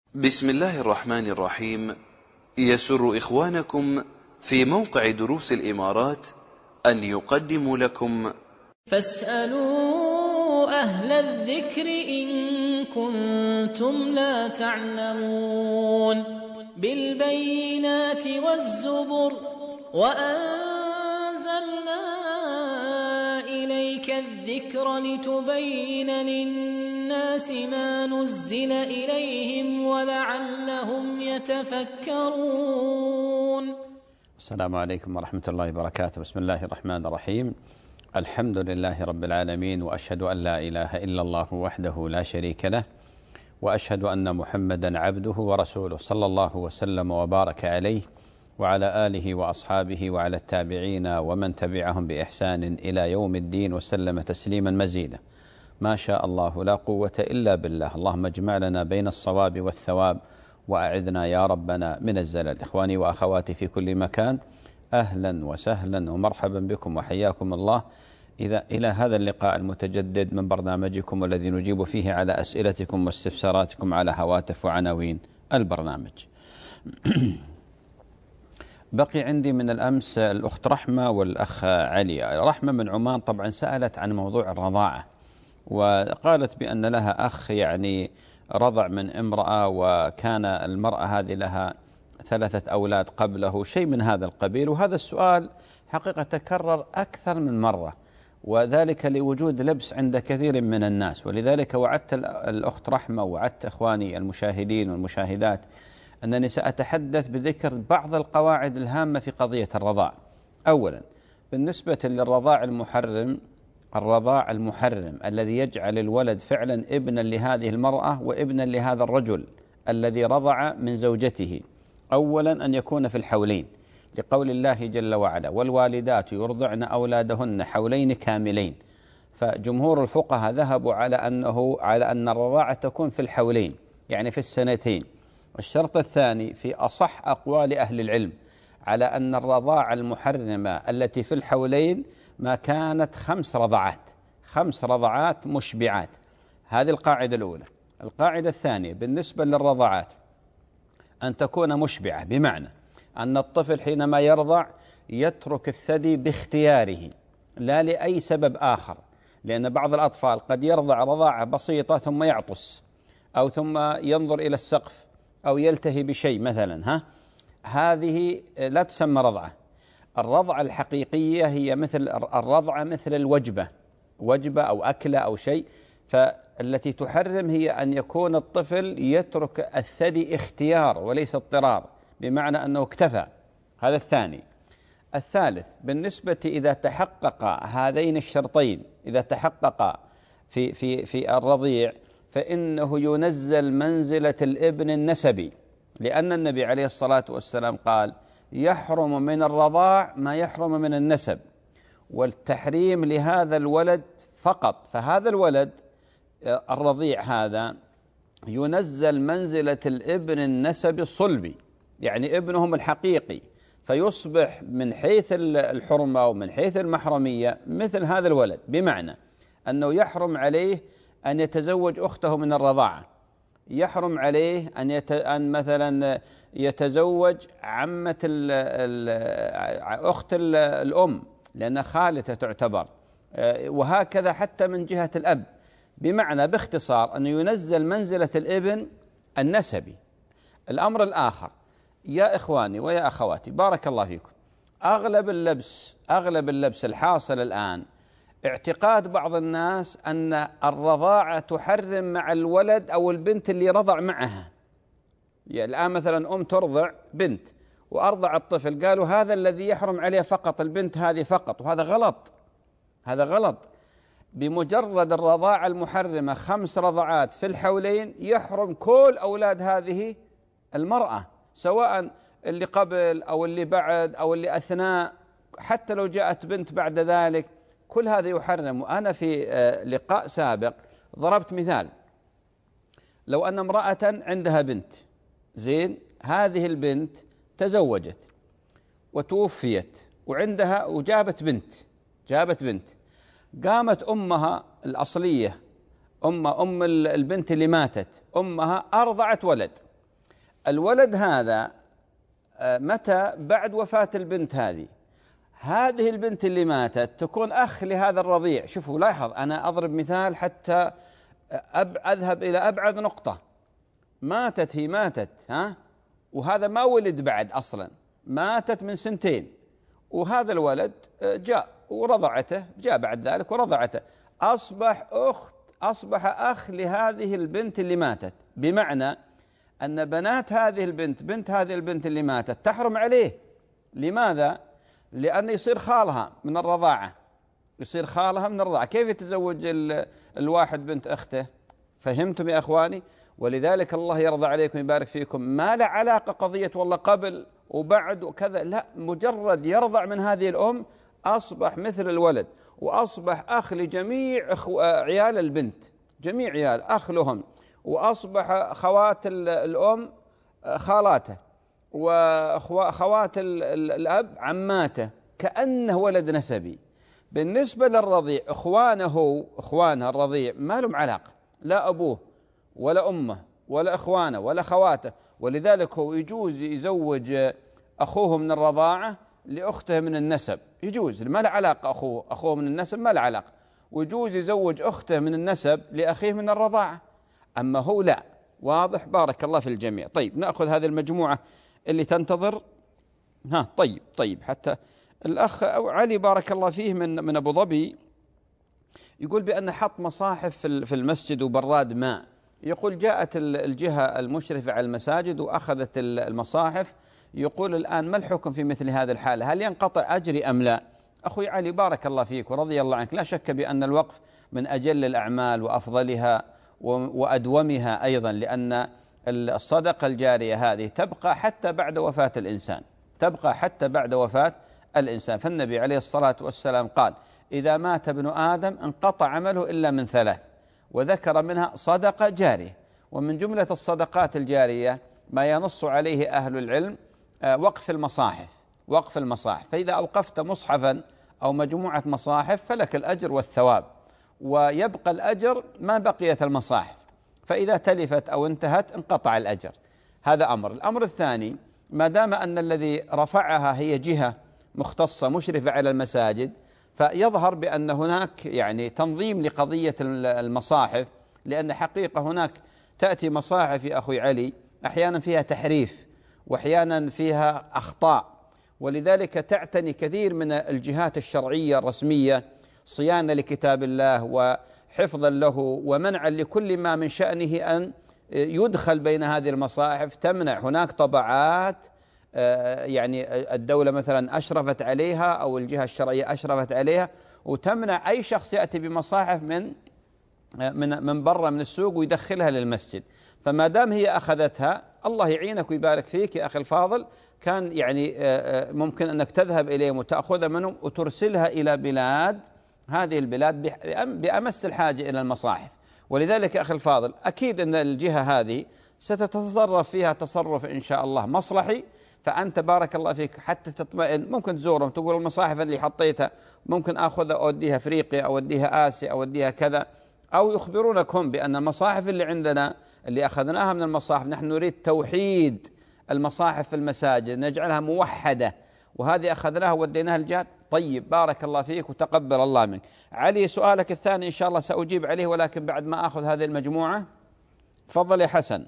بسم الله الرحمن الرحيم. يسر إخوانكم في موقع دروس الإمارات أن يقدموا لكم فاسألوا أهل الذكر إن كنتم لا تعلمون بالبينات والزبر وأنزلنا إليك الذكر لتبين للناس ما نزل إليهم ولعلهم يتفكرون. السلام عليكم ورحمة الله وبركاته. بسم الله الرحمن الرحيم. الحمد لله رب العالمين، وأشهد أن لا إله إلا الله وحده لا شريك له، وأشهد أن محمدا عبده ورسوله، صلى الله وسلم وبارك عليه وعلى آله وأصحابه وعلى التابعين ومن تبعهم بإحسان إلى يوم الدين وسلم تسليما مزيدا. ما شاء الله لا قوة إلا بالله. اللهم اجمع لنا بين الصواب والثواب وأعذنا يا ربنا من الزلل. إخواني وأخواتي في كل مكان، أهلا وسهلا ومرحبا بكم وحياكم الله إلى هذا اللقاء المتجدد من برنامجكم الذي نجيب فيه على أسئلتكم واستفساراتكم على هواتف وعناوين البرنامج. بقي عندي من الأمس الأخت رحمة والأخ علي. رحمة من عمان طبعا سألت عن موضوع الرضاعة، وقالت بأن لها أخ يعني رضع من امرأة، وكان المرأة هذه لها 3 أولاد قبله، شيء من هذا القبيل. وهذا السؤال حقيقة تكرر أكثر من مرة، وذلك لوجود لبس عند كثير من الناس. ولذلك وعدت الأخت رحمة ووعدت إخواني المشاهدين والمشاهدات أنني سأتحدث بذكر بعض القواعد الهامة في قضية الرضاع. أولا، بالنسبة للرضاع المحرم، الرضاع المحرم الذي يجعل الولد فعلا ابنا لهذه المرأة وابنا لهذا الرجل الذي رضع من زوجته، أولا أن يكون في الحولين، لقول الله جل وعلا: والوالدات يرضعن أولادهن حولين كاملين. فجمهور الفقهاء ذهبوا على أن الرضاعة تكون في الحولين، يعني في السنتين. الشرط الثاني في أصح أقوال أهل العلم على أن الرضاعة المحرمة التي في الحولين ما كانت 5 رضعات مشبعات. هذه القاعدة الأولى. القاعدة الثانية بالنسبة للرضعات أن تكون مشبعة، بمعنى أن الطفل حينما يرضع يترك الثدي باختياره لا لأي سبب آخر، لأن بعض الأطفال قد يرضع رضاعة بسيطة ثم يعطس، أو ثم ينظر إلى السقف، أو يلتهي بشيء مثلا. هذه لا تسمى رضعة. الرضعة الحقيقية هي مثل الرضعة مثل الوجبة، وجبة أو أكلة أو شيء. فالتي تحرم هي أن يكون الطفل يترك الثدي اختيار وليس اضطرار، بمعنى أنه اكتفى. هذا الثاني. الثالث، بالنسبة إذا تحقق هذين الشرطين، إذا تحقق في الرضيع، فإنه ينزل منزلة الابن النسبي، لأن النبي عليه الصلاة والسلام قال: يحرم من الرضاع ما يحرم من النسب، والتحريم لهذا الولد فقط. فهذا الولد الرضيع هذا ينزل منزلة الابن النسبي الصلبي، يعني ابنهم الحقيقي، فيصبح من حيث الحرمة ومن حيث المحرمية مثل هذا الولد، بمعنى أنه يحرم عليه أن يتزوج أخته من الرضاعة، يحرم عليه أن مثلا يتزوج عمة أخت الأم لأن خالته تعتبر، وهكذا حتى من جهة الأب. بمعنى باختصار أنه ينزل منزلة الابن النسبي. الأمر الآخر يا إخواني ويا أخواتي بارك الله فيكم، أغلب اللبس الحاصل الآن اعتقاد بعض الناس أن الرضاعة تحرم مع الولد أو البنت اللي رضع معها. يعني الآن مثلا أم ترضع بنت وأرضع الطفل، قالوا هذا الذي يحرم عليه فقط البنت هذه فقط، وهذا غلط. هذا غلط. بمجرد الرضاعة المحرمة 5 رضعات في الحولين يحرم كل أولاد هذه المرأة، سواء اللي قبل أو اللي بعد أو اللي أثناء، حتى لو جاءت بنت بعد ذلك كل هذا يحرم. وأنا في لقاء سابق ضربت مثال: لو أن امرأة عندها بنت، زين، هذه البنت تزوجت وتوفيت وعندها وجابت بنت، قامت أمها الأصلية، أم البنت اللي ماتت، أمها أرضعت ولد، الولد هذا متى؟ بعد وفاة البنت هذه البنت اللي ماتت تكون أخ لهذا الرضيع. شوفوا لاحظ، أنا أضرب مثال حتى أذهب إلى أبعد نقطة. هي ماتت وهذا ما ولد بعد أصلا، ماتت من 2 سنين، وهذا الولد جاء ورضعته، جاء بعد ذلك ورضعته، أصبح أخ لهذه البنت اللي ماتت، بمعنى أن بنت هذه البنت اللي ماتت تحرم عليه. لماذا؟ لأنه يصير خالها من الرضاعة، كيف يتزوج الواحد بنت أخته؟ فهمتم يا أخواني؟ ولذلك الله يرضى عليكم ويبارك فيكم، ما له علاقة قضية والله قبل وبعد وكذا، لا، مجرد يرضع من هذه الأم أصبح مثل الولد، وأصبح أخ لجميع عيال البنت، جميع عيال أخ لهم، وأصبح خوات الأم خالاته، وخوات الأب عماته، كأنه ولد نسبي. بالنسبة للرضيع إخوانه الرضيع ما لهم علاقة، لا أبوه ولا أمه ولا إخوانه ولا خواته، ولذلك هو يجوز يزوج أخوه من الرضاعة لأخته من النسب، يجوز، ما له علاقة أخوه من النسب، ما له علاقة، ويجوز يزوج أخته من النسب لأخيه من الرضاعة، أما هو لا. واضح؟ بارك الله في الجميع. طيب نأخذ هذه المجموعة اللي تنتظر. طيب حتى الأخ علي بارك الله فيه من أبو ظبي يقول بأن حط مصاحف في المسجد وبراد ماء، يقول جاءت الجهة المشرفة على المساجد وأخذت المصاحف، يقول الآن ما الحكم في مثل هذه الحالة؟ هل ينقطع أجري أم لا؟ أخوي علي بارك الله فيك ورضي الله عنك، لا شك بأن الوقف من أجل الأعمال وأفضلها وأدومها أيضا، لأن الصدقة الجارية هذه تبقى حتى بعد وفاة الإنسان، فالنبي عليه الصلاة والسلام قال إذا مات ابن آدم انقطع عمله إلا من 3، وذكر منها صدقة جارية. ومن جملة الصدقات الجارية ما ينص عليه أهل العلم وقف المصاحف، فإذا أوقفت مصحفا أو مجموعة مصاحف فلك الأجر والثواب، ويبقى الأجر ما بقيت المصاحف، فإذا تلفت أو انتهت انقطع الأجر. هذا أمر. الأمر الثاني، ما دام أن الذي رفعها هي جهة مختصة مشرفة على المساجد، فيظهر بأن هناك يعني تنظيم لقضية المصاحف، لأن حقيقة هناك تأتي مصاحف يا أخوي علي أحيانا فيها تحريف وأحيانا فيها أخطاء، ولذلك تعتني كثير من الجهات الشرعية الرسمية صيانة لكتاب الله وحفظا له ومنعا لكل ما من شأنه أن يدخل بين هذه المصاحف، تمنع. هناك طبعات يعني الدولة مثلا أشرفت عليها أو الجهة الشرعية أشرفت عليها، وتمنع أي شخص يأتي بمصاحف من برا من السوق ويدخلها للمسجد. فما دام هي أخذتها، الله يعينك ويبارك فيك يا أخي الفاضل، كان يعني ممكن أنك تذهب إليهم وتأخذها منهم وترسلها إلى هذه البلاد بأمس الحاجة إلى المصاحف. ولذلك يا أخي الفاضل أكيد أن الجهة هذه ستتصرف فيها تصرف إن شاء الله مصلحي، فأنت بارك الله فيك حتى تطمئن ممكن تزورهم تقول المصاحف اللي حطيتها ممكن أخذها أوديها أفريقيا أو أوديها آسيا أو أوديها كذا، أو يخبرونك هم بأن المصاحف اللي عندنا اللي أخذناها من المصاحف نحن نريد توحيد المصاحف في المساجد، نجعلها موحدة، وهذه أخذناها وديناها الجهات. طيب بارك الله فيك وتقبل الله منك. علي سؤالك الثاني إن شاء الله سأجيب عليه، ولكن بعد ما أخذ هذه المجموعة. تفضل يا حسن.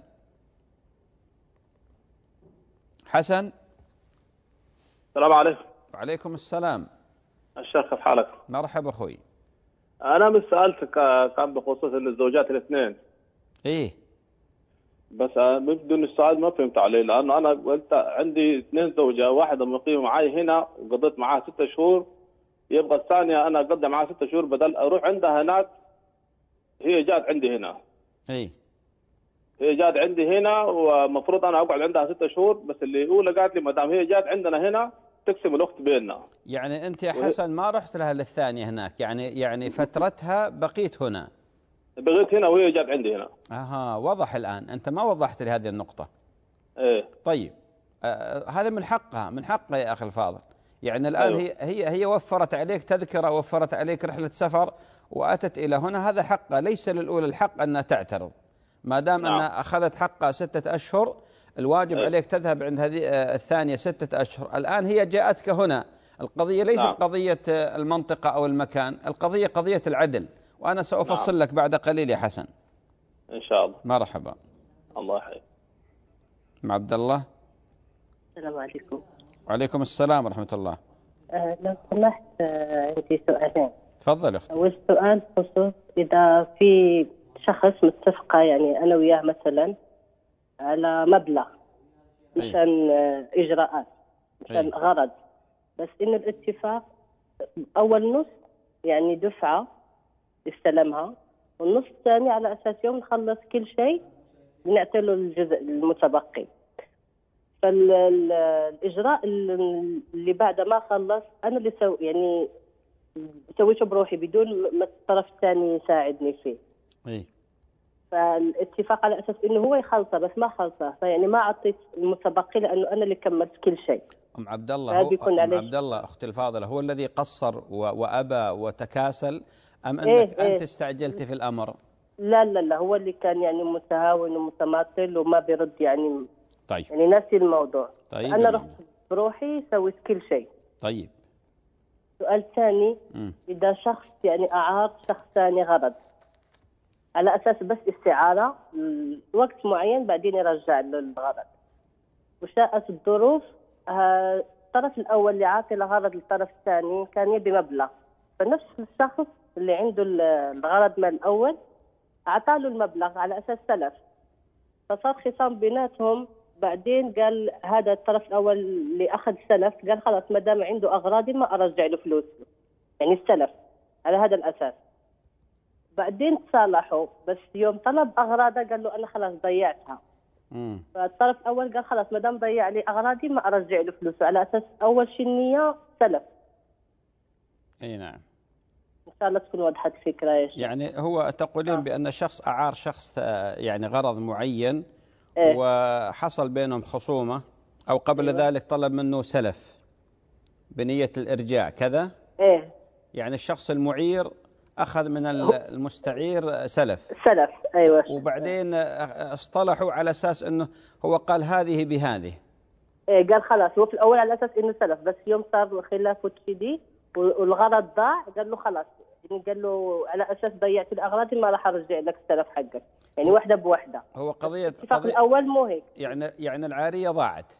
حسن. السلام عليكم. وعليكم السلام. الشيخ كيف حالك؟ مرحبا أخوي. أنا من سألتك كان بخصوص الزوجات الاثنين. إيه. بس بدون السؤال ما فهمت عليه، لأنه أنا قلت عندي 2 زوجة، واحدة مقيمة معي هنا وقضيت معها 6 شهور، يبقى الثانية أنا أقضي معها 6 شهور بدل أروح عندها هناك. هي جات عندي هنا. إيه. هي جات عندي هنا ومفروض أنا أقعد عندها 6 شهور، بس اللي أولى قالت لي ما دام هي جات عندنا هنا تقسم الوقت بيننا. يعني أنت يا حسن ما رحت لها للثانية هناك، يعني فترتها بقيت هنا. بقيت هنا وهي جات عندي هنا. وضح الآن، أنت ما وضحت لي هذه النقطة. إيه. طيب هذا من حقها يا أخي الفاضل، يعني الآن هي وفرت عليك تذكرة، وفرت عليك رحلة سفر وأتت إلى هنا، هذا حقها، ليس للأولى الحق أن تعترض ما دام أن أخذت حقها 6 أشهر. الواجب عليك تذهب عند هذه الثانية 6 أشهر. الآن هي جاءتك هنا، القضية ليست قضية المنطقة أو المكان، القضية قضية العدل، وأنا سأفصل لك بعد قليل يا حسن إن شاء الله. مرحبا. الله يحييك. مع عبد الله. السلام عليكم. وعليكم السلام ورحمة الله. لو سمحت عندي سؤالين. تفضل أختي. أول سؤال بخصوص إذا في شخص متفقة يعني أنا وياه مثلا على مبلغ مشان إجراءات مشان غرض، بس إن الاتفاق أول نص يعني دفعة استلمها، والنص الثاني على أساس يوم نخلص كل شيء بنعطي له الجزء المتبقي. فالإجراء اللي بعد ما خلص أنا اللي يعني سويته بروحي بدون ما الطرف الثاني يساعدني فيه. فالاتفاق على أساس إنه هو يخلصه بس ما خلصه، فيعني ما أعطيت المتبقي لأنه أنا اللي كملت كل شيء. أم عبد الله أختي الفاضلة، هو الذي قصر وأبى وتكاسل أم أنك أنت استعجلت في الأمر؟ لا هو اللي كان يعني متهاون ومتماثل وما بيرد يعني. طيب. يعني ناسي الموضوع. طيب. أنا رحت بروحي سويت كل شيء. طيب. سؤال ثاني، إذا شخص يعني أعار شخص ثاني غرض على أساس بس استعارة وقت معين بعدين يرجع له الغرض، وشاءت الظروف الطرف الأول اللي عاطي الغرض للطرف الثاني كان يبي مبلغ، فنفس الشخص اللي عنده الغرض من الأول أعطاه له المبلغ على أساس سلف، فصار خصام بيناتهم. بعدين قال هذا الطرف الأول اللي أخذ سلف قال خلاص ما دام عنده أغراضي ما أرجع له فلوس، يعني السلف على هذا الأساس. بعدين تصالحوا، بس يوم طلب أغراضه قال له أنا خلاص ضيعتها. فالطرف الأول قال خلاص ما دام ضيع لي أغراضي ما أرجع له فلوسه، على أساس أول شيء النية سلف. أي نعم. إن شاء الله تكون وضحت الفكرة يا شيخ. يعني هو تقولين بأن شخص أعار شخص يعني غرض معين وحصل بينهم خصومة، أو قبل ذلك طلب منه سلف بنية الإرجاع كذا؟ يعني الشخص المعير أخذ من المستعير سلف. أيوة. وبعدين اصطلحوا على أساس أنه هو قال هذه بهذه. قال خلاص هو في الأول على أساس أنه سلف، بس يوم صار خلاف وتشدي والغرض ضاع قال له خلاص، يعني قال له على أساس ضيعت الأغراض ما راح أرجع لك السلف حقك، يعني وحدة بوحدة. هو قضية الأول مو هيك. يعني العارية ضاعت.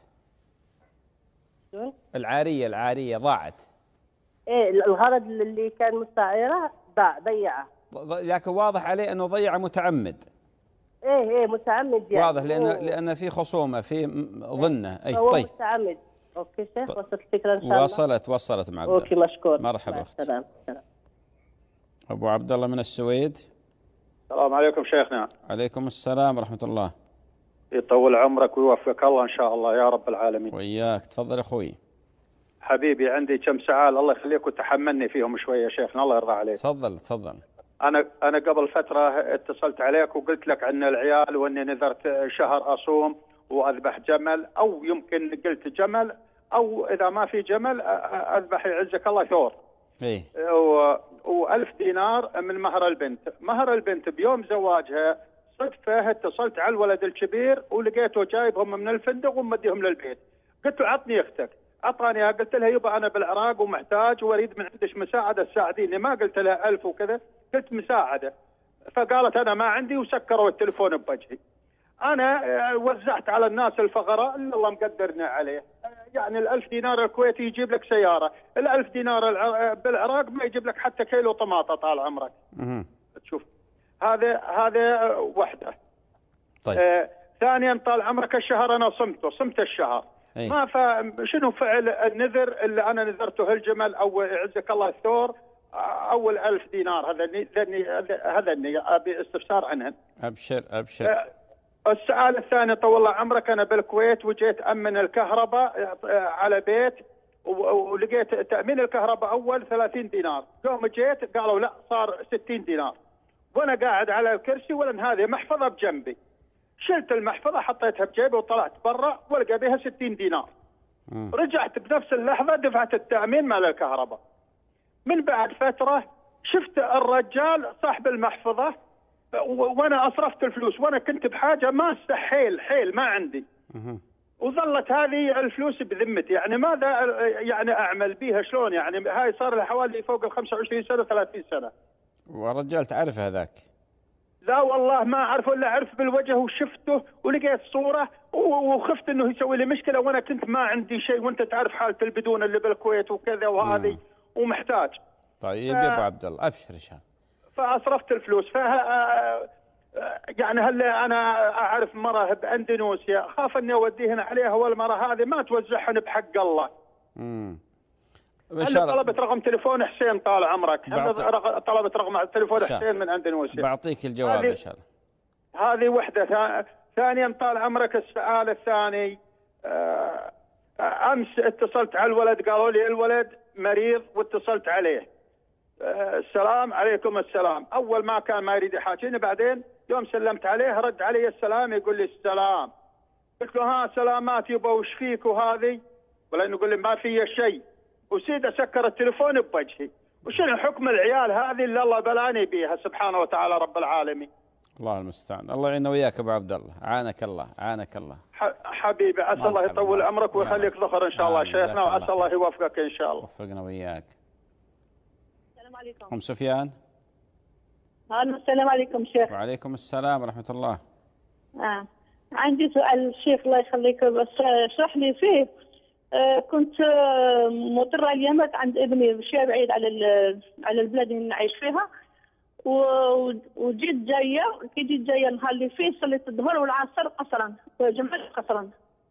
العارية ضاعت. الغرض اللي كان مستعيره ضيعه، لكن واضح عليه أنه ضيع متعمد. متعمد يعني. واضح لأن في خصومة في ظنه. طيب متعمد. أوكي شيخ، وصلت الفكرة إن شاء الله. وصلت مع عبد الله. أوكي مشكور. مرحبا أختي. سلام. أبو عبد الله من السويد. السلام عليكم شيخنا. عليكم السلام ورحمة الله. يطول عمرك ويوفقك الله إن شاء الله يا رب العالمين. وإياك. تفضل أخوي. حبيبي عندي كم سؤال الله يخليك وتحملني فيهم شوية شيخنا الله يرضى عليك. تفضل. أنا قبل فترة اتصلت عليك وقلت لك عن العيال وإني نذرت شهر أصوم وأذبح جمل، أو يمكن قلت جمل، أو إذا ما في جمل أذبح يعزك الله ثور. و1000 دينار من مهر البنت بيوم زواجها صدفة اتصلت على الولد الكبير ولقيته جايبهم من الفندق ومديهم للبيت. قلت له عطني اختك، اعطاني. قلت لها يبا انا بالعراق ومحتاج واريد من عندك مساعده تساعديني. ما قلت لها 1000 وكذا، قلت مساعده. فقالت انا ما عندي وسكروا التليفون بوجهي. انا وزعت على الناس الفقراء اللي الله مقدرنا عليه. يعني ال1000 دينار الكويتي يجيب لك سياره، ال1000 دينار بالعراق ما يجيب لك حتى كيلو طماطه طال عمرك. تشوف هذا وحده. طيب. ثانيا طال عمرك الشهر انا صمت الشهر. ما شنو فعل النذر اللي انا نذرته الجمل او يعزك الله الثور او ال1000 دينار؟ هذا ابي استفسار عنها. ابشر. السؤال الثاني طول الله عمرك، انا بالكويت وجيت امن الكهرباء على بيت ولقيت تامين الكهرباء اول 30 دينار، يوم جيت قالوا لا صار 60 دينار، وانا قاعد على الكرسي ولن هذه محفظه بجنبي. شلت المحفظة حطيتها بجيبي وطلعت برا ولقى بها 60 دينار. رجعت بنفس اللحظة دفعت التأمين مال الكهرباء. من بعد فترة شفت الرجال صاحب المحفظة وانا اصرفت الفلوس وانا كنت بحاجة ما استحيل حيل ما عندي. وظلت هذه الفلوس بذمتي، يعني ماذا يعني أعمل بيها شلون؟ يعني هاي صار لها حوالي فوق ال 25 سنة 30 سنة. ورجال تعرف هذاك؟ لا والله ما أعرفه، إلا أعرف بالوجه وشفته ولقيت صورة وخفت إنه يسوي لي مشكلة، وأنا كنت ما عندي شيء، وأنت تعرف حالة البدون اللي بالكويت وكذا وهذه ومحتاج. طيب يا أبو عبد الله أبشر إن شاء الله. فأصرفت الفلوس يعني هل أنا أعرف مرة بأندونيسيا خاف إني أوديهن عليها، والمرة هذه ما توزعهن بحق الله. هل طلبت رقم تليفون حسين طال عمرك؟ طلبت رقم تليفون حسين من أندونيسيا. بعطيك الجواب إن شاء الله. هذه وحدة. ثانيا طال عمرك السؤال الثاني، أمس اتصلت على الولد قالوا لي الولد مريض واتصلت عليه، السلام عليكم السلام. أول ما كان ما يريد يحاكيني، بعدين يوم سلمت عليه رد علي السلام، يقول لي السلام. قلت له ها سلامات يبا وش فيك وهذه، ولا يقول لي ما في شيء، وسيد أسكر التليفون بوجهي. وشنو حكم العيال هذه اللي الله بلاني بيها سبحانه وتعالى رب العالمين. الله المستعان. الله يعيننا وياك ابو عبد الله، عانك الله عانك الله. حبيبي عسى الله يطول عمرك ويخليك ذخر ان شاء الله شيخنا، وعسى الله يوفقك ان شاء الله. وفقنا وياك. السلام عليكم. ام سفيان. السلام عليكم شيخ. وعليكم السلام ورحمه الله. عندي سؤال شيخ الله يخليك، بس اشرح لي فيه. كنت مضطرة اليوم عند ابني بشيء بعيد على البلد اللي نعيش فيها، وجيت جايه النهار اللي فيه صليت الظهر والعصر قصرا، جمعت قصرا.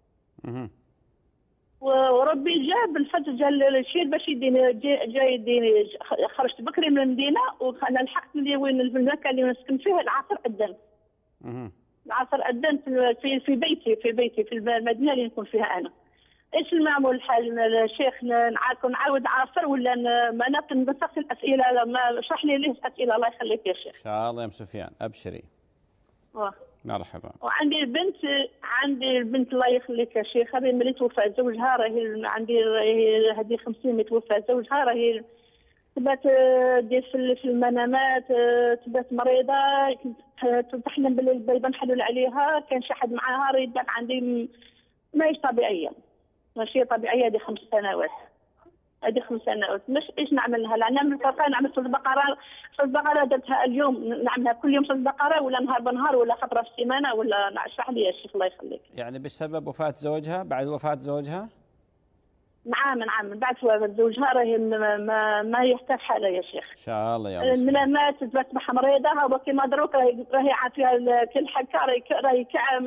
وربي جاب الفجر جاء الشيء باش يديني، جاي يديني. خرجت بكري من المدينه وانا لحقت اللي وين المكان اللي نسكن فيه العصر أذن. العصر أذن في بيتي في المدينه اللي نكون فيها انا. ايش المعمول الحال الشيخ؟ نعاود عاصر ولا ما نسقس الاسئله؟ ما اشرح لي ليش اسئله الله يخليك يا شيخ. ان شاء الله يا ام سفيان ابشري. مرحبا. وعندي البنت الله يخليك يا شيخ، هذه ملي توفى زوجها، راهي عندي هذه 50 متوفى زوجها، راهي تبات دير في المنامات، تبات مريضه، تحلم بالبيضه نحلل عليها، كان شي حد معاها، ريدات عندي ماهيش طبيعيه، ماشي طبيعيه. هذه 5 سنوات، هذه 5 سنوات. مش ايش نعمل لها؟ نعمل فرقه، نعمل صلاه البقره درتها اليوم، نعملها كل يوم صلاه البقره، ولا نهار بنهار، ولا خطره في السيمانه، ولا اشرح لي يا شيخ الله يخليك. يعني بسبب وفاه زوجها؟ بعد وفاه زوجها؟ نعم بعد وفاه زوجها راهي ما يحتاج حاله يا شيخ. ان شاء الله يا مسلم. من ما تصبح مريضه، وكما دروك راهي عافيه كل حكه، راهي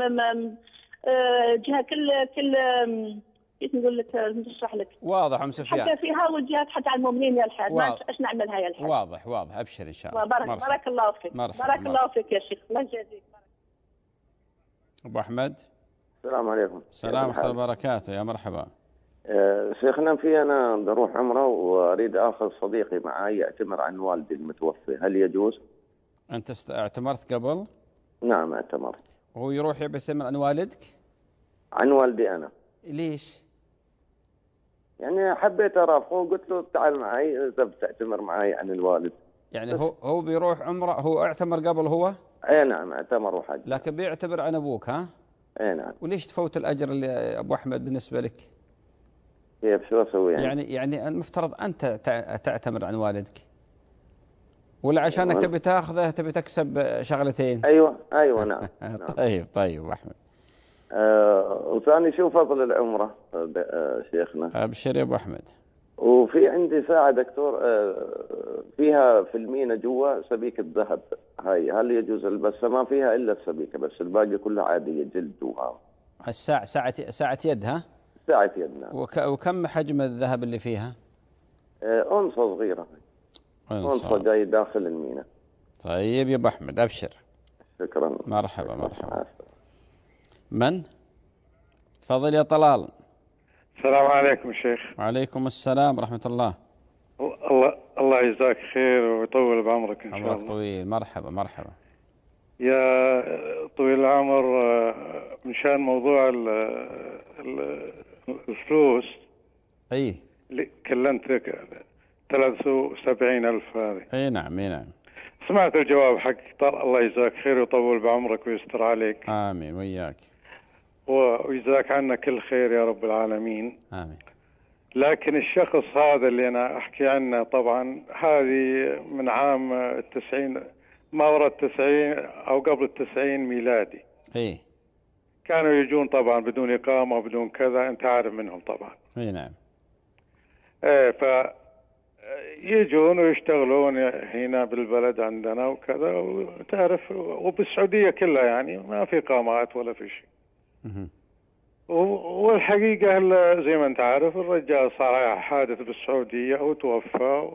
جهه كل كيف نقول لك نشرح لك. واضح ام سفيان. حتى فيها وجهات حتى على المؤمنين يا الحاج، ما ايش نعملها يا الحاج. واضح ابشر ان شاء الله. بارك الله فيك. بارك الله فيك يا شيخ، الله يجازيك. ابو احمد. السلام عليكم. السلام ورحمه الله وبركاته، يا مرحبا. شيخنا انا بدي اروح عمره واريد اخذ صديقي معي يعتمر عن والدي المتوفي، هل يجوز؟ انت اعتمرت قبل؟ نعم اعتمرت. وهو يروح يعتمر عن والدك؟ عن والدي انا. ليش؟ يعني حبيت ارافقه وقلت له تعال معي اذا بتعتمر معي عن الوالد. يعني هو بيروح عمره، هو اعتمر قبل هو؟ اي نعم اعتمر وحج. لكن بيعتبر عن ابوك ها؟ اي نعم. وليش تفوت الاجر اللي ابو احمد بالنسبه لك؟ كيف شو اسوي يعني؟ يعني المفترض انت تعتمر عن والدك، ولا عشانك تبي تاخذه تبي تكسب شغلتين؟ ايوه نعم. طيب ابو احمد. وثاني شو فضل العمره شيخنا؟ ابشر يا ابو احمد. وفي عندي ساعه دكتور فيها في المينا جوا سبيكه ذهب، هاي هل يجوز البسها؟ ما فيها الا السبيكه بس، الباقي كلها عاديه جلد وها. الساعه ساعه يد ها؟ ساعه يد نعم. وكم حجم الذهب اللي فيها؟ أنصة صغيره، أنصة جاي داخل المينا. طيب يا ابو احمد ابشر. شكرا. مرحبا. من؟ تفضل يا طلال. السلام عليكم شيخ. وعليكم السلام ورحمة الله. الله يجزاك خير ويطول بعمرك إن شاء الله. عمرك طويل. مرحبا. يا طويل العمر، مشان موضوع الفلوس. أي. اللي كلمتك 73,000 هذه. أي نعم. سمعت الجواب حق الله يجزاك خير ويطول بعمرك ويستر عليك. آمين وياك. ويجزاك عنا كل خير يا رب العالمين. آمين. لكن الشخص هذا اللي أنا أحكي عنه طبعا هذه من عام 90، ما وراء 90 أو قبل 90 ميلادي. إيه. كانوا يجون طبعا بدون إقامة وبدون كذا، أنت عارف منهم طبعا. إيه نعم. يجون ويشتغلون هنا بالبلد عندنا وكذا، وتعرف وبالسعودية كلها يعني ما في إقامات ولا في شيء. والحقيقة زي ما أنت عارف الرجال صار حادث بالسعودية وتوفى.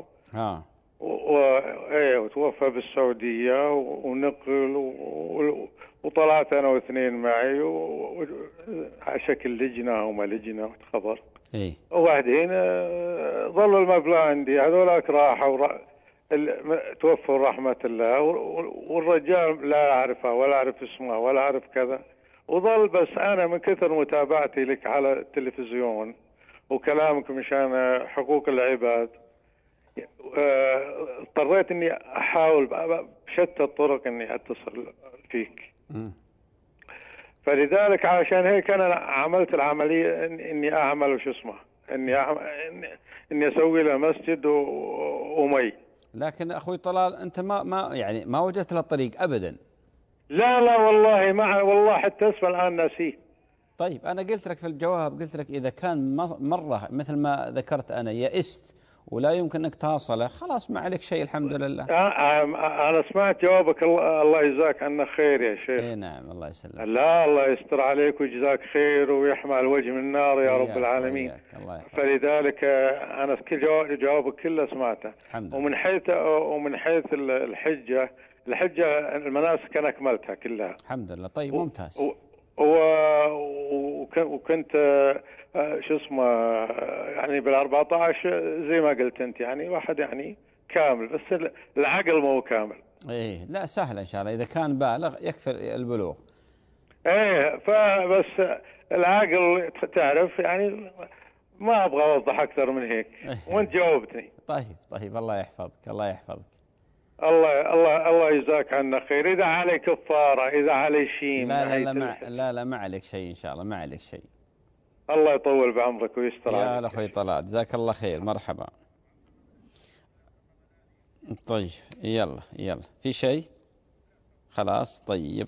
وتوفى بالسعودية ونقل وطلعت أنا واثنين معي على شكل لجنة وما لجنة وتخبر. إيه. وبعدين ظل المبلغ عندي، هذولاك راحوا توفوا رحمة الله، والرجال لا أعرفه ولا أعرف اسمه ولا أعرف كذا. وظل بس أنا من كثر متابعتي لك على التلفزيون وكلامك مشان حقوق العباد اضطريت إني أحاول بشتى الطرق إني أتصل فيك. فلذلك عشان هيك أنا عملت العملية إني أعمل وش اسمه إني أسوي له مسجد ومي. لكن أخوي طلال أنت ما وجدت له طريق أبدا. لا والله والله حتى اسمه الآن ناسيه. طيب أنا قلت لك في الجواب، قلت لك إذا كان مرة مثل ما ذكرت أنا يئست ولا يمكن أنك تصله، خلاص ما عليك شيء الحمد لله. أنا سمعت جوابك، الله يجزاك عنا خير يا شيخ. إيه نعم الله يسلمك. لا الله يستر عليك ويجزاك خير ويحمى الوجه من النار يا رب العالمين. فلذلك أنا جوابك كله سمعته. ومن حيث الحجة المناسك أنا أكملتها كلها الحمد لله. طيب ممتاز. وكنت شو اسمه يعني بال14 زي ما قلت انت يعني واحد يعني كامل، بس العقل مو كامل. ايه لا سهل ان شاء الله، اذا كان بالغ يكفي البلوغ. ايه فبس العقل تعرف يعني ما ابغى اوضح اكثر من هيك. وانت جاوبتني. طيب الله يحفظك الله يحفظك. الله يجزاك عنا خير. إذا علي كفارة إذا علي شيء لا ما عليك شيء إن شاء الله، ما عليك شيء. الله يطول بعمرك ويستر عليك يا أخوي طلال، جزاك الله خير، مرحبا. طيب يلا في شيء خلاص. طيب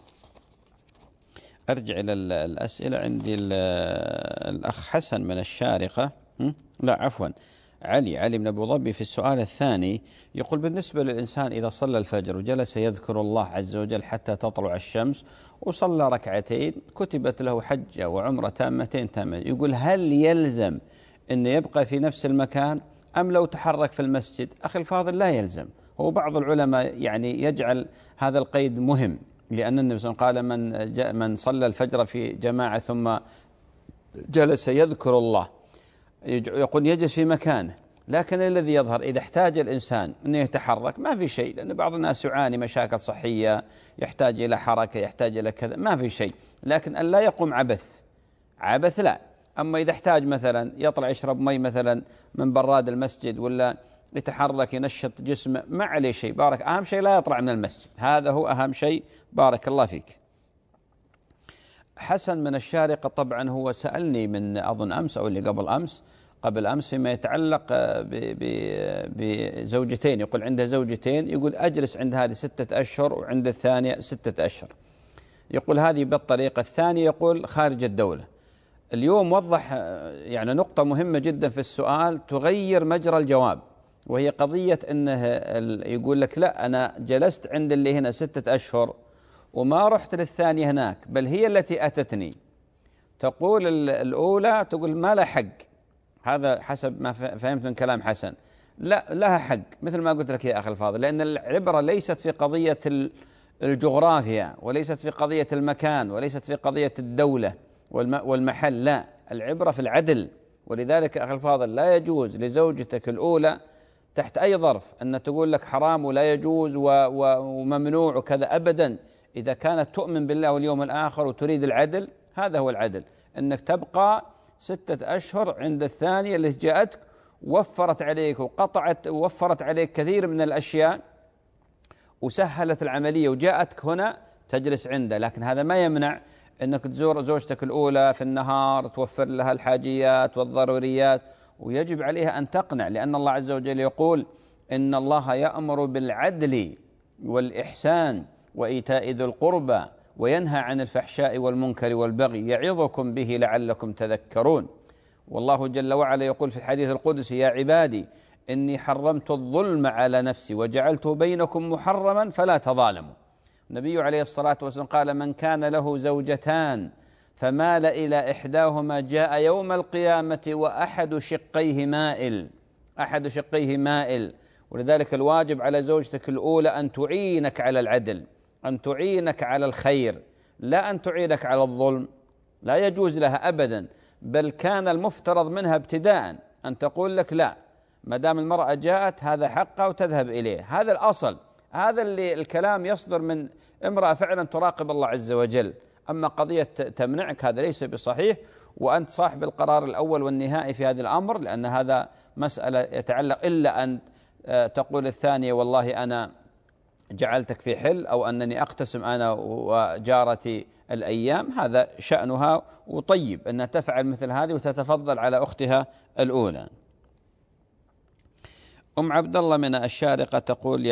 أرجع إلى الأسئلة. عندي الأخ حسن من الشارقة، لا عفوا علي بن أبو ظبي في السؤال الثاني يقول: بالنسبة للإنسان إذا صلى الفجر وجلس يذكر الله عز وجل حتى تطلع الشمس وصلى ركعتين كتبت له حجة وعمرة تامتين. يقول: هل يلزم أن يبقى في نفس المكان أم لو تحرك في المسجد؟ أخي الفاضل لا يلزم. هو بعض العلماء يعني يجعل هذا القيد مهم، لأن النبي صلى الله عليه وسلم قال: من صلى الفجر في جماعة ثم جلس يذكر الله يقول يجلس في مكانه. لكن الذي يظهر إذا احتاج الإنسان أنه يتحرك ما في شيء، لأن بعض الناس يعاني مشاكل صحية يحتاج إلى حركة يحتاج إلى كذا، ما في شيء. لكن أن لا يقوم عبث لا. أما إذا احتاج مثلا يطلع يشرب مي مثلا من براد المسجد ولا يتحرك ينشط جسمه ما عليه شيء. أهم شيء لا يطلع من المسجد، هذا هو أهم شيء. بارك الله فيك. حسن من الشارقة طبعا هو سألني من أظن أمس أو اللي قبل أمس فيما يتعلق بزوجتين. يقول عنده زوجتين، يقول أجلس عند هذه 6 أشهر وعند الثانية 6 أشهر. يقول هذه بالطريقة الثانية يقول خارج الدولة. اليوم وضح يعني نقطة مهمة جدا في السؤال تغير مجرى الجواب، وهي قضية أنه يقول لك لا أنا جلست عند اللي هنا 6 أشهر وما رحت للثانية هناك، بل هي التي أتتني. تقول الأولى تقول ما لها حق، هذا حسب ما فهمت من كلام حسن. لا لها حق مثل ما قلت لك يا أخي الفاضل، لأن العبرة ليست في قضية الجغرافيا وليست في قضية المكان وليست في قضية الدولة والمحل، لا، العبرة في العدل. ولذلك أخي الفاضل لا يجوز لزوجتك الأولى تحت أي ظرف أن تقول لك حرام ولا يجوز وممنوع وكذا أبدا. إذا كانت تؤمن بالله واليوم الآخر وتريد العدل، هذا هو العدل، أنك تبقى 6 أشهر عند الثانية اللي جاءتك وفرت عليك ووفرت عليك كثير من الأشياء وسهلت العملية وجاءتك هنا تجلس عنده. لكن هذا ما يمنع أنك تزور زوجتك الأولى في النهار، توفر لها الحاجيات والضروريات، ويجب عليها أن تقنع، لأن الله عز وجل يقول إن الله يأمر بالعدل والإحسان وإيتاء ذي القربى وينهى عن الفحشاء والمنكر والبغي يعظكم به لعلكم تذكرون. والله جل وعلا يقول في الحديث القدسي: يا عبادي إني حرمت الظلم على نفسي وجعلته بينكم محرما فلا تظالموا. النبي عليه الصلاة والسلام قال: من كان له زوجتان فمال إلى إحداهما جاء يوم القيامة وأحد شقيه مائل. ولذلك الواجب على زوجتك الأولى أن تعينك على العدل، أن تعينك على الخير، لا أن تعينك على الظلم، لا يجوز لها أبدا. بل كان المفترض منها ابتداء أن تقول لك: لا، ما دام المرأة جاءت هذا حقها وتذهب إليه. هذا الأصل، هذا اللي الكلام يصدر من امرأة فعلا تراقب الله عز وجل. أما قضية تمنعك هذا ليس بصحيح، وأنت صاحب القرار الأول والنهائي في هذا الأمر، لأن هذا مسألة يتعلق، إلا أن تقول الثانية: والله أنا جعلتك في حل، أو أنني أقتسم أنا وجارتي الأيام، هذا شأنها، وطيب أنها تفعل مثل هذه وتتفضل على أختها الأولى. أم عبد الله من الشارقة تقول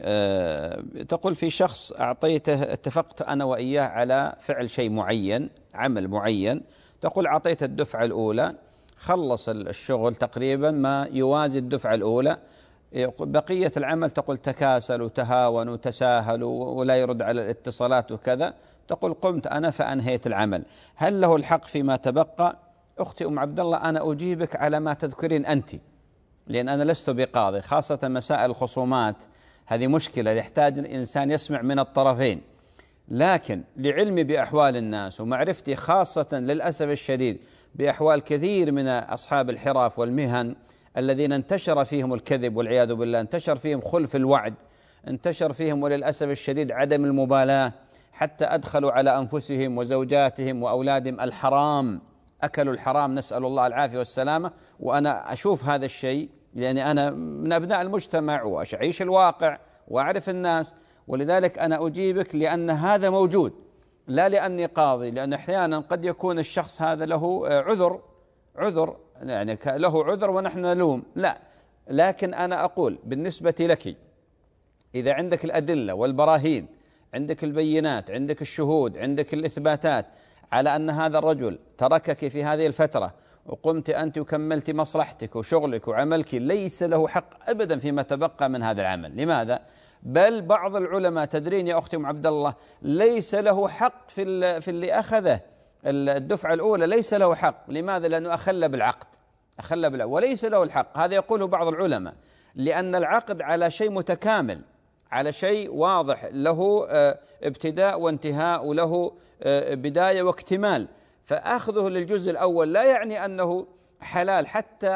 تقول: في شخص أعطيته، اتفقت أنا وإياه على فعل شيء معين، عمل معين، تقول أعطيته الدفعة الأولى، خلص الشغل تقريبا ما يوازي الدفعة الأولى، بقية العمل تقول تكاسل وتهاون وتساهل ولا يرد على الاتصالات وكذا، تقول قمت أنا فأنهيت العمل، هل له الحق فيما تبقى؟ أختي أم عبد الله، أنا أجيبك على ما تذكرين أنت، لأن أنا لست بقاضي، خاصة مسائل الخصومات هذه مشكلة يحتاج الإنسان يسمع من الطرفين. لكن لعلمي بأحوال الناس ومعرفتي خاصة للأسف الشديد بأحوال كثير من أصحاب الحرف والمهن الذين انتشر فيهم الكذب والعياذ بالله، انتشر فيهم خلف الوعد، انتشر فيهم وللأسف الشديد عدم المبالاة، حتى أدخلوا على أنفسهم وزوجاتهم وأولادهم الحرام، أكلوا الحرام، نسأل الله العافية والسلامة. وأنا أشوف هذا الشيء لأني أنا من أبناء المجتمع وأعيش الواقع وأعرف الناس، ولذلك أنا أجيبك لأن هذا موجود، لا لأني قاضي، لأن أحيانا قد يكون الشخص هذا له عذر يعني له عذر ونحن نلوم، لا، لكن أنا أقول بالنسبة لك إذا عندك الأدلة والبراهين، عندك البينات، عندك الشهود، عندك الإثباتات على أن هذا الرجل تركك في هذه الفترة وقمت أنت وكملت مصلحتك وشغلك وعملك، ليس له حق أبدا فيما تبقى من هذا العمل. لماذا؟ بل بعض العلماء، تدرين يا أختي أم عبد الله، ليس له حق في اللي أخذه الدفعة الأولى، ليس له حق. لماذا؟ لأنه أخل بالعقد وليس له الحق. هذا يقوله بعض العلماء، لأن العقد على شيء متكامل، على شيء واضح، له ابتداء وانتهاء، وله بداية واكتمال، فأخذه للجزء الأول لا يعني أنه حلال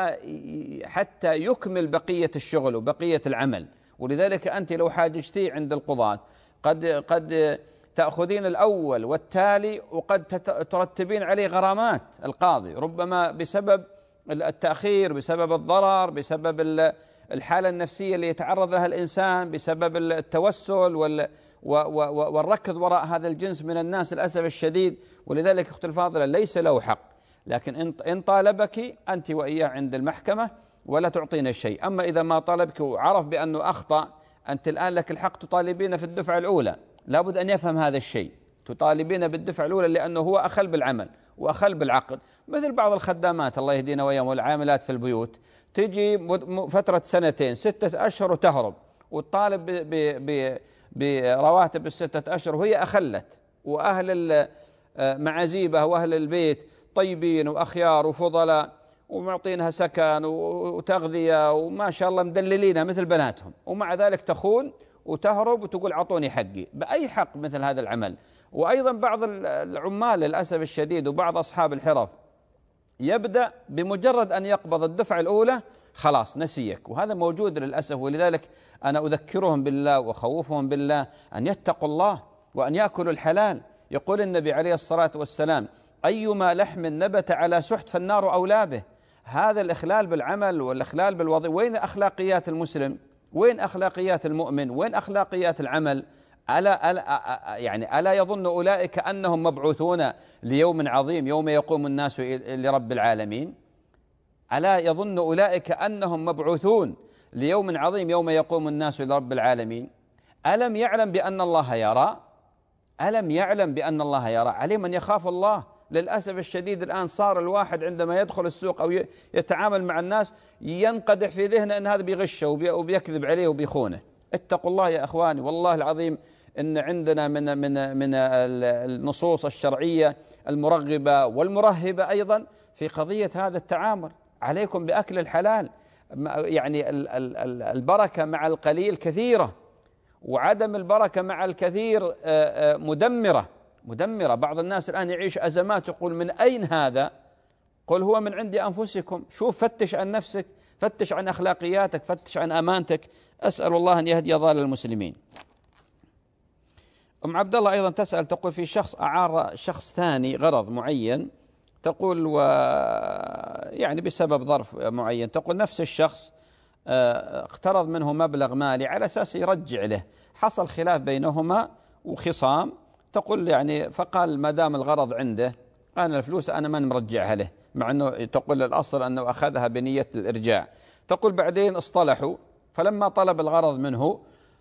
حتى يكمل بقية الشغل وبقية العمل. ولذلك أنت لو حاججتي عند القضاة قد تأخذين الأول والتالي، وقد ترتبين عليه غرامات القاضي، ربما بسبب التأخير، بسبب الضرر، بسبب الحالة النفسية اللي يتعرض لها الإنسان، بسبب التوسل والركض وراء هذا الجنس من الناس للأسف الشديد. ولذلك أختي الفاضلة ليس له حق، لكن إن طالبك أنت وإياه عند المحكمة ولا تعطينا الشيء. أما إذا ما طالبك وعرف بأنه أخطأ، أنت الآن لك الحق تطالبين في الدفعة الأولى، لابد أن يفهم هذا الشيء، تطالبين بالدفعة الأولى لأنه هو أخل بالعمل وأخل بالعقد. مثل بعض الخدامات الله يهدينا وإياهم والعاملات في البيوت، تجي فترة 2 6 أشهر وتهرب، وتطالب برواتب 6 أشهر وهي أخلت، وأهل معازيبها وأهل البيت طيبين وأخيار وفضلاء ومعطينها سكن وتغذية وما شاء الله مدللينها مثل بناتهم، ومع ذلك تخون وتهرب وتقول أعطوني حقي. بأي حق مثل هذا العمل؟ وأيضا بعض العمال للأسف الشديد وبعض أصحاب الحرف يبدأ بمجرد أن يقبض الدفعة الأولى خلاص نسيك، وهذا موجود للأسف. ولذلك أنا أذكرهم بالله وأخوفهم بالله أن يتقوا الله وأن يأكلوا الحلال. يقول النبي عليه الصلاة والسلام: أيما لحم نبت على سحت فالنار أولى به. هذا الإخلال بالعمل والإخلال بالوظيفة، وين أخلاقيات المسلم؟ وين أخلاقيات المؤمن؟ وين أخلاقيات العمل؟ ألا يظن أولئك أنهم مبعوثون ليوم عظيم يوم يقوم الناس لرب العالمين؟ ألا يظن أولئك أنهم مبعوثون ليوم عظيم يوم يقوم الناس لرب العالمين؟ ألم يعلم بأن الله يرى؟ ألم يعلم بأن الله يرى؟ عليه من يخاف الله. للأسف الشديد الآن صار الواحد عندما يدخل السوق أو يتعامل مع الناس ينقدح في ذهنه أن هذا بيغشه وبيكذب عليه وبيخونه. اتقوا الله يا أخواني، والله العظيم إن عندنا من النصوص الشرعية المرغبة والمرهبة أيضا في قضية هذا التعامل. عليكم بأكل الحلال، يعني البركة مع القليل كثيرة، وعدم البركة مع الكثير مدمرة. بعض الناس الآن يعيش أزمات، يقول من أين هذا؟ قل هو من عند أنفسكم. شوف، فتش عن نفسك، فتش عن أخلاقياتك، فتش عن أمانتك. أسأل الله أن يهدي ضال المسلمين. أم عبد الله أيضا تسأل، تقول في شخص أعار شخص ثاني غرض معين، تقول يعني بسبب ظرف معين، تقول نفس الشخص اقترض منه مبلغ مالي على أساس يرجع له، حصل خلاف بينهما وخصام، تقول يعني فقال ما دام الغرض عنده أنا الفلوس أنا من مرجعها له، مع أنه تقول الأصل أنه أخذها بنية الإرجاع. تقول بعدين اصطلحوا، فلما طلب الغرض منه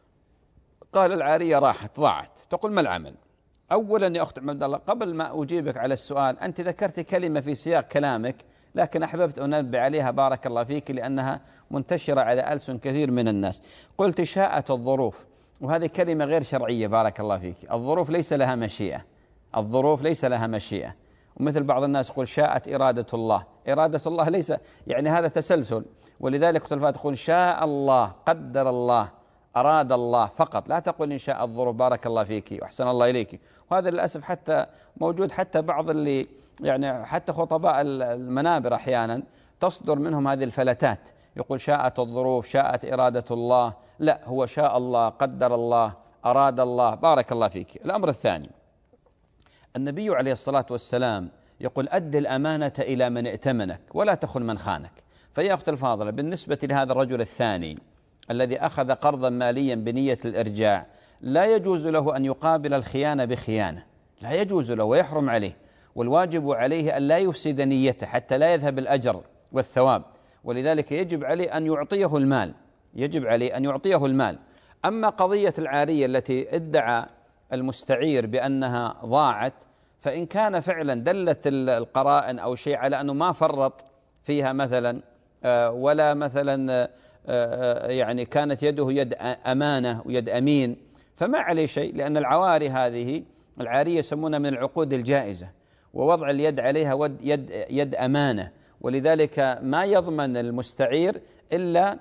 قال العارية راحت ضاعت. تقول ما العمل؟ أولا يا أخت عبد الله، قبل ما أجيبك على السؤال، أنت ذكرت كلمة في سياق كلامك لكن أحببت أن أنبه عليها بارك الله فيك، لأنها منتشرة على ألسن كثير من الناس. قلت شاءت الظروف، وهذه كلمة غير شرعية بارك الله فيك. الظروف ليس لها مشيئة، الظروف ليس لها مشيئة. ومثل بعض الناس يقول شاءت إرادة الله، إرادة الله ليس، يعني هذا تسلسل. ولذلك اختلفات تقول شاء الله، قدر الله، أراد الله فقط، لا تقول إن شاء الظروف. بارك الله فيك وأحسن الله إليك. وهذا للأسف حتى موجود، حتى بعض اللي يعني حتى خطباء المنابر أحيانا تصدر منهم هذه الفلتات، يقول شاءت الظروف، شاءت إرادة الله. لا، هو شاء الله، قدر الله، أراد الله. بارك الله فيك. الأمر الثاني، النبي عليه الصلاة والسلام يقول أد الأمانة إلى من ائتمنك ولا تخن من خانك. فيا أخت الفاضلة، بالنسبة لهذا الرجل الثاني الذي أخذ قرضا ماليا بنية الإرجاع، لا يجوز له أن يقابل الخيانة بخيانة، لا يجوز له ويحرم عليه، والواجب عليه أن لا يفسد نيته حتى لا يذهب الأجر والثواب. ولذلك يجب عليه أن يعطيه المال، يجب عليه أن يعطيه المال. أما قضية العارية التي ادعى المستعير بأنها ضاعت، فإن كان فعلا دلت القرائن أو شيء على أنه ما فرط فيها مثلا، ولا مثلا يعني كانت يده يد أمانة ويد أمين، فما عليه شيء، لأن العواري هذه العارية يسمونها من العقود الجائزة، ووضع اليد عليها يد أمانة. ولذلك ما يضمن المستعير إلا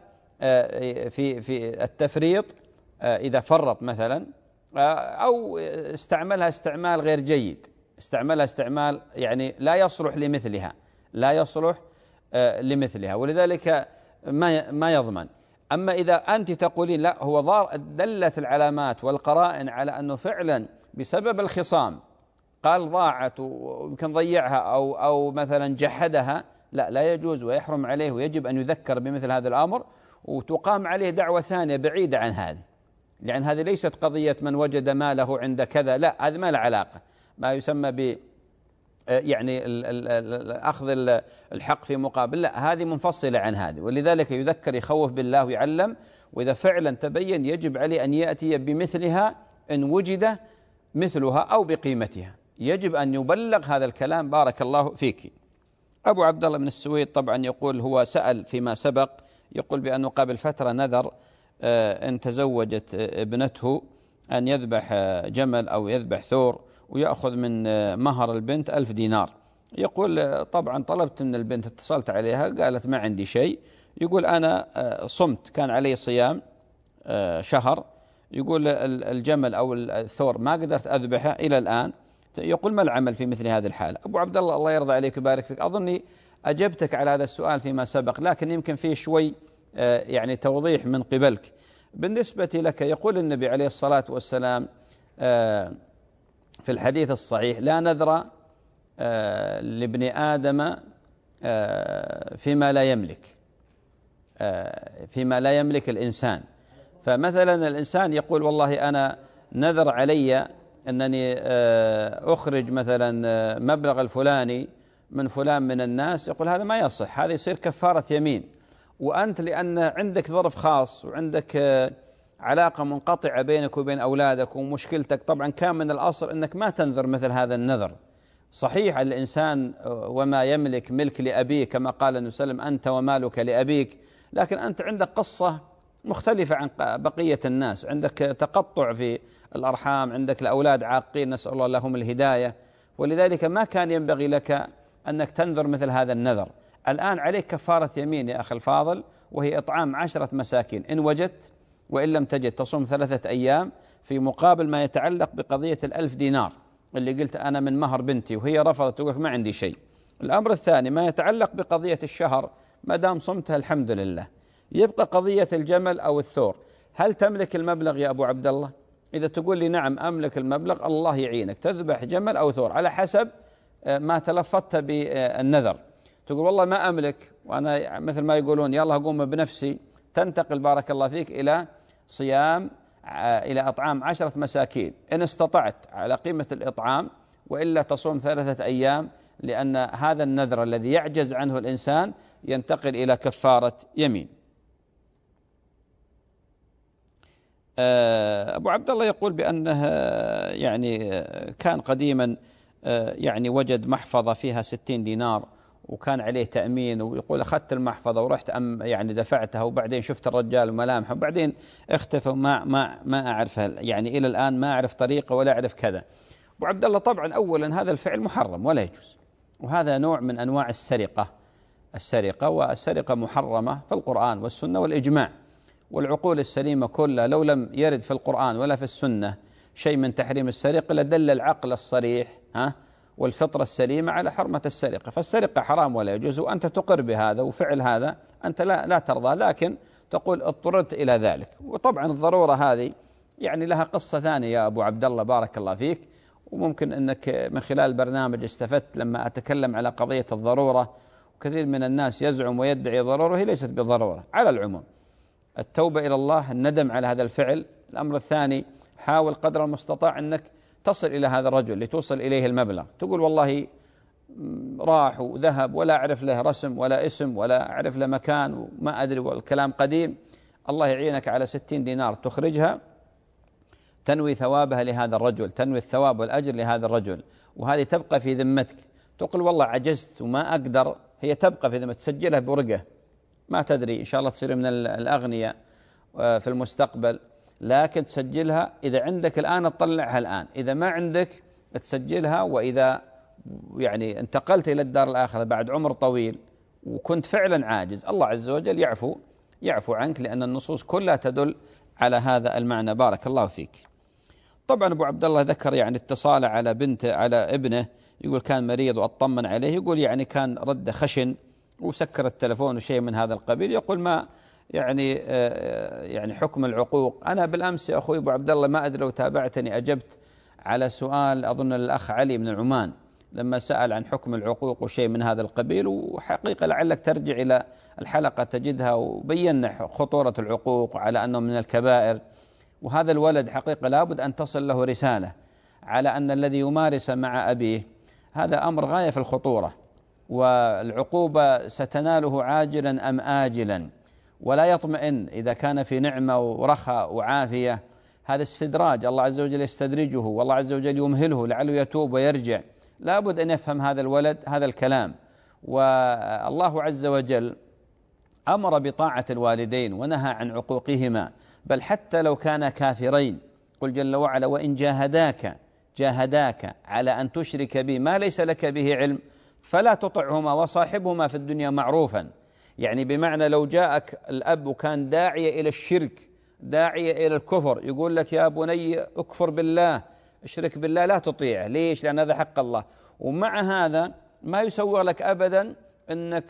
في التفريط، إذا فرط مثلا أو استعملها استعمال غير جيد، استعملها استعمال يعني لا يصلح لمثلها، لا يصلح لمثلها، ولذلك ما يضمن. أما إذا أنت تقولين لا، هو دلت العلامات والقرائن على أنه فعلا بسبب الخصام قال ضاعت ويمكن ضيعها أو مثلا جحدها، لا يجوز ويحرم عليه، ويجب أن يذكر بمثل هذا الأمر، وتقام عليه دعوة ثانية بعيدة عن هذه، لأن هذه ليست قضية من وجد ماله عند كذا، لا، هذا ما له علاقة، ما يسمى ب يعني أخذ الحق في مقابل، لا، هذه منفصلة عن هذه. ولذلك يذكر، يخوف بالله ويعلم، وإذا فعلا تبين يجب عليه أن يأتي بمثلها إن وجد مثلها أو بقيمتها، يجب أن يبلغ هذا الكلام. بارك الله فيك. أبو عبد الله من السويد طبعا يقول هو سأل فيما سبق، يقول بأنه قبل فترة نذر إن تزوجت ابنته أن يذبح جمل أو يذبح ثور ويأخذ من مهر البنت 1000 دينار. يقول طبعا طلبت من البنت، اتصلت عليها قالت ما عندي شيء. يقول أنا صمت، كان علي صيام شهر، يقول الجمل أو الثور ما قدرت أذبحه إلى الآن. يقول ما العمل في مثل هذه الحالة؟ أبو عبد الله الله يرضى عليك ويبارك فيك، أظني أجبتك على هذا السؤال فيما سبق، لكن يمكن فيه شوي يعني توضيح من قبلك. بالنسبة لك يقول النبي عليه الصلاة والسلام في الحديث الصحيح لا نذر لابن آدم فيما لا يملك، فيما لا يملك الإنسان. فمثلا الإنسان يقول والله أنا نذر علي أنني أخرج مثلا مبلغ الفلاني من فلان من الناس، يقول هذا ما يصح، هذا يصير كفارة يمين. وأنت لأن عندك ظرف خاص وعندك علاقة منقطعة بينك وبين أولادك ومشكلتك، طبعا كان من الأصل أنك ما تنذر مثل هذا النذر. صحيح الإنسان وما يملك ملك لأبيه كما قال النبي صلى الله عليه وسلم أنت ومالك لأبيك، لكن أنت عندك قصة مختلفة عن بقية الناس، عندك تقطع في الأرحام، عندك الأولاد عاقين نسأل الله لهم الهداية، ولذلك ما كان ينبغي لك أنك تنذر مثل هذا النذر. الآن عليك كفارة يمين يا أخي الفاضل، وهي إطعام 10 مساكين إن وجدت، وإن لم تجد تصوم 3 أيام في مقابل ما يتعلق بقضية 1000 دينار اللي قلت أنا من مهر بنتي وهي رفضت تقول ما عندي شيء. الأمر الثاني ما يتعلق بقضية الشهر، ما دام صمتها الحمد لله. يبقى قضية الجمل أو الثور، هل تملك المبلغ يا أبو عبد الله؟ إذا تقول لي نعم أملك المبلغ، الله يعينك، تذبح جمل أو ثور على حسب ما تلفظت بالنذر. تقول والله ما أملك وأنا مثل ما يقولون يلا أقوم بنفسي، تنتقل بارك الله فيك إلى صيام إلى أطعام 10 مساكين إن استطعت على قيمة الإطعام، وإلا تصوم 3 أيام، لأن هذا النذر الذي يعجز عنه الإنسان ينتقل إلى كفارة يمين. أبو عبد الله يقول بأنه يعني كان قديما يعني وجد محفظة فيها 60 دينار وكان عليه تأمين، ويقول أخذت المحفظة ورحت يعني دفعتها، وبعدين شفت الرجال وملامحه وبعدين اختفى، ما أعرفها يعني إلى الآن ما أعرف طريقة ولا أعرف كذا. أبو عبد الله طبعا أولا هذا الفعل محرم ولا يجوز، وهذا نوع من أنواع السرقة، والسرقة محرمة في القرآن والسنة والإجماع، والعقول السليمة كلها لو لم يرد في القرآن ولا في السنة شيء من تحريم السرقة لدل العقل الصريح والفطرة السليمة على حرمة السرقة. فالسرقة حرام ولا يجوز، وأنت تقر بهذا وفعل هذا أنت لا ترضى، لكن تقول اضطررت إلى ذلك. وطبعا الضرورة هذه يعني لها قصة ثانية يا أبو عبد الله بارك الله فيك، وممكن أنك من خلال البرنامج استفدت لما أتكلم على قضية الضرورة، وكثير من الناس يزعم ويدعي ضرورة وهي ليست بضرورة. على العموم التوبة إلى الله، الندم على هذا الفعل. الأمر الثاني حاول قدر المستطاع أنك تصل إلى هذا الرجل لتوصل إليه المبلغ. تقول والله راح وذهب ولا أعرف له رسم ولا اسم ولا أعرف له مكان وما أدري والكلام قديم، الله يعينك على 60 دينار تخرجها، تنوي ثوابها لهذا الرجل، تنوي الثواب والأجر لهذا الرجل، وهذه تبقى في ذمتك. تقول والله عجزت وما أقدر، هي تبقى في ذمتك، تسجلها بورقة، ما تدري إن شاء الله تصير من الأغنياء في المستقبل، لكن تسجلها. إذا عندك الآن تطلعها الآن، إذا ما عندك تسجلها، وإذا يعني انتقلت إلى الدار الآخرة بعد عمر طويل وكنت فعلا عاجز، الله عز وجل يعفو عنك، لأن النصوص كلها تدل على هذا المعنى بارك الله فيك. طبعا أبو عبد الله ذكر يعني اتصاله على ابنه، يقول كان مريض وأطمن عليه، يقول يعني كان رد خشن وسكر التلفون وشيء من هذا القبيل. يقول ما يعني حكم العقوق. أنا بالأمس يا أخوي أبو عبد الله ما أدري لو تابعتني أجبت على سؤال أظن الأخ علي بن عمان لما سأل عن حكم العقوق وشيء من هذا القبيل، وحقيقة لعلك ترجع إلى الحلقة تجدها، وبينا خطورة العقوق على أنه من الكبائر. وهذا الولد حقيقة لابد أن تصل له رسالة على أن الذي يمارس مع أبيه هذا أمر غاية في الخطورة، والعقوبة ستناله عاجلا أم آجلا، ولا يطمئن إذا كان في نعمة ورخاء وعافية. هذا استدراج، الله عز وجل يستدرجه، والله عز وجل يمهله لعله يتوب ويرجع. لابد أن يفهم هذا الولد هذا الكلام. والله عز وجل أمر بطاعة الوالدين ونهى عن عقوقهما، بل حتى لو كانا كافرين، قل جل وعلا وإن جاهداك على أن تشرك بي ما ليس لك به علم فلا تطعهما وصاحبهما في الدنيا معروفا. يعني بمعنى لو جاءك الأب وكان داعية إلى الشرك، داعية إلى الكفر، يقول لك يا بني اكفر بالله اشرك بالله، لا تطيعه. ليش؟ لأن هذا حق الله. ومع هذا ما يسوغ لك أبدا أنك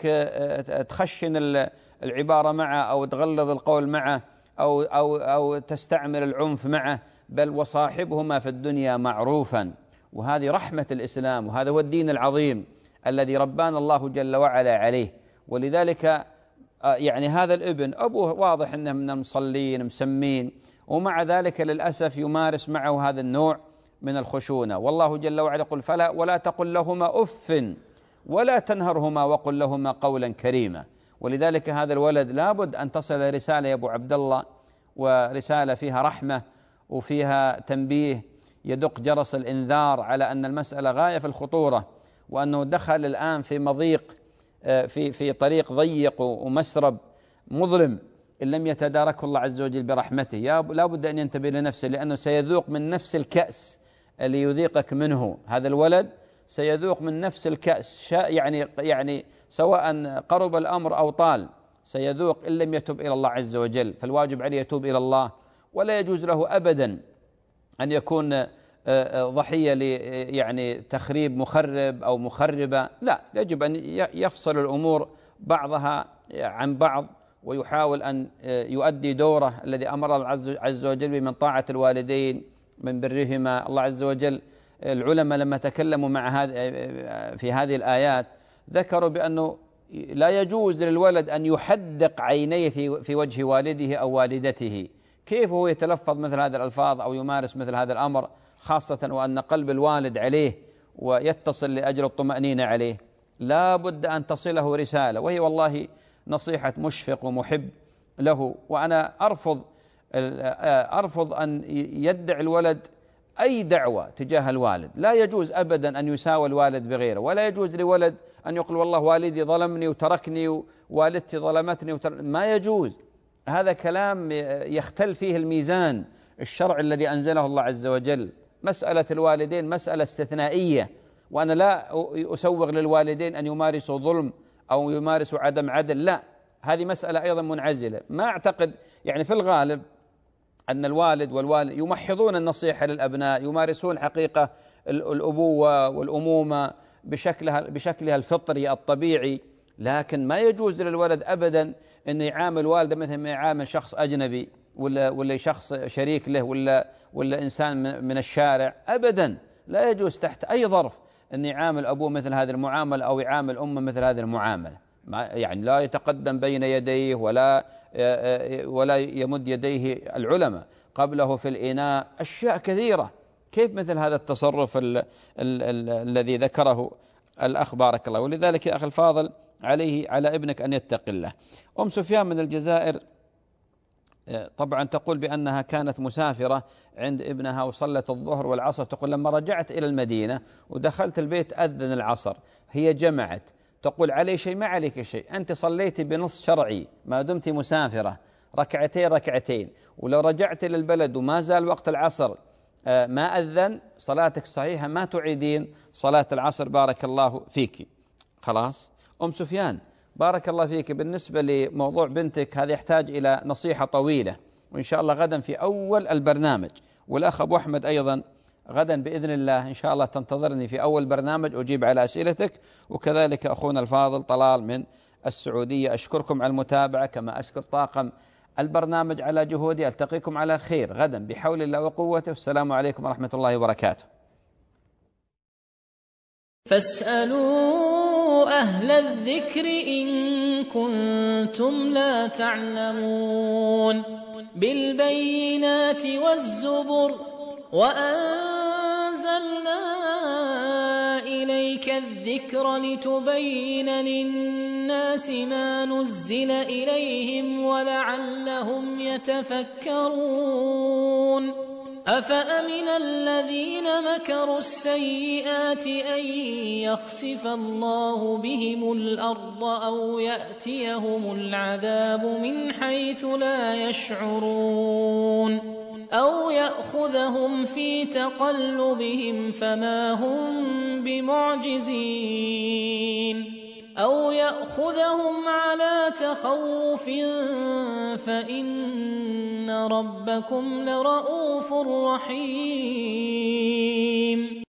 تخشن العبارة معه أو تغلظ القول معه أو تستعمل العنف معه، بل وصاحبهما في الدنيا معروفا. وهذه رحمة الإسلام، وهذا هو الدين العظيم الذي ربانا الله جل وعلا عليه. ولذلك يعني هذا الابن أبوه واضح أنه من المصلين مسمين، ومع ذلك للأسف يمارس معه هذا النوع من الخشونة. والله جل وعلا يقول: فلا ولا تقل لهما أف ولا تنهرهما وقل لهما قولا كريما. ولذلك هذا الولد لابد أن تصل رسالة يا أبو عبد الله، ورسالة فيها رحمة وفيها تنبيه، يدق جرس الإنذار على أن المسألة غاية في الخطورة، وأنه دخل الآن في مضيق، في طريق ضيق ومسرب مظلم إن لم يتداركه الله عز وجل برحمته. لا بد أن ينتبه لنفسه، لأنه سيذوق من نفس الكأس اللي يذيقك منه. هذا الولد سيذوق من نفس الكأس، يعني سواء قرب الأمر أو طال، سيذوق إن لم يتب إلى الله عز وجل. فالواجب عليه يتوب إلى الله، ولا يجوز له أبدا أن يكون ضحية يعني تخريب مخرب أو مخربة. لا، يجب أن يفصل الأمور بعضها عن بعض، ويحاول أن يؤدي دوره الذي أمر الله عز وجل من طاعة الوالدين، من برهما. الله عز وجل العلماء لما تكلموا في هذه الآيات ذكروا بأنه لا يجوز للولد أن يحدق عينيه في وجه والده أو والدته. كيف هو يتلفظ مثل هذه الألفاظ أو يمارس مثل هذا الأمر، خاصة وأن قلب الوالد عليه ويتصل لأجل الطمأنينة عليه؟ لا بد أن تصله رسالة، وهي والله نصيحة مشفق ومحب له. وأنا أرفض أن يدعي الولد أي دعوة تجاه الوالد. لا يجوز أبدا أن يساوي الوالد بغيره، ولا يجوز لولد أن يقول والله والدي ظلمني وتركني ووالدتي ظلمتني ما يجوز. هذا كلام يختل فيه الميزان الشرع الذي أنزله الله عز وجل. مسألة الوالدين مسألة استثنائية، وأنا لا أسوغ للوالدين أن يمارسوا ظلم أو يمارسوا عدم عدل، لا، هذه مسألة أيضا منعزلة. ما أعتقد يعني في الغالب أن الوالد والوالد يمحضون النصيحة للأبناء، يمارسون حقيقة الأبوة والأمومة بشكلها الفطري الطبيعي، لكن ما يجوز للولد أبدا أن يعامل والده مثل ما يعامل شخص أجنبي ولا شخص شريك له ولا إنسان من الشارع. أبدا لا يجوز تحت أي ظرف أن يعامل أبوه مثل هذه المعاملة أو يعامل أمه مثل هذه المعاملة. يعني لا يتقدم بين يديه ولا يمد يديه العلماء قبله في الإناء، أشياء كثيرة. كيف مثل هذا التصرف الذي ذكره الأخ بارك الله؟ ولذلك يا أخي الفاضل على ابنك أن يتقي الله. أم سفيان من الجزائر طبعا تقول بأنها كانت مسافرة عند ابنها وصلت الظهر والعصر. تقول لما رجعت إلى المدينة ودخلت البيت أذن العصر، هي جمعت. تقول علي شيء؟ ما عليك شيء، أنت صليتي بنص شرعي ما دمت مسافرة، ركعتين، ولو رجعت للبلد وما زال وقت العصر ما أذن، صلاتك صحيحة، ما تعيدين صلاة العصر. بارك الله فيك. خلاص أم سفيان بارك الله فيك، بالنسبة لموضوع بنتك هذا يحتاج إلى نصيحة طويلة، وإن شاء الله غدا في أول البرنامج، والأخ أبو أحمد أيضا غدا بإذن الله إن شاء الله تنتظرني في أول برنامج أجيب على أسئلتك، وكذلك أخونا الفاضل طلال من السعودية. أشكركم على المتابعة، كما أشكر طاقم البرنامج على جهودي. ألتقيكم على خير غدا بحول الله وقوته، والسلام عليكم ورحمة الله وبركاته. فاسألوا أهل الذكر إن كنتم لا تعلمون. بالبينات والزبر وأنزلنا إليك الذكر لتبين للناس ما نزل إليهم ولعلهم يتفكرون. أفأمن الذين مكروا السيئات أن يخسف الله بهم الأرض أو يأتيهم العذاب من حيث لا يشعرون، أو يأخذهم في تقلبهم فما هم بمعجزين، أو يأخذهم على تخوف فإن ربكم لرؤوف رحيم.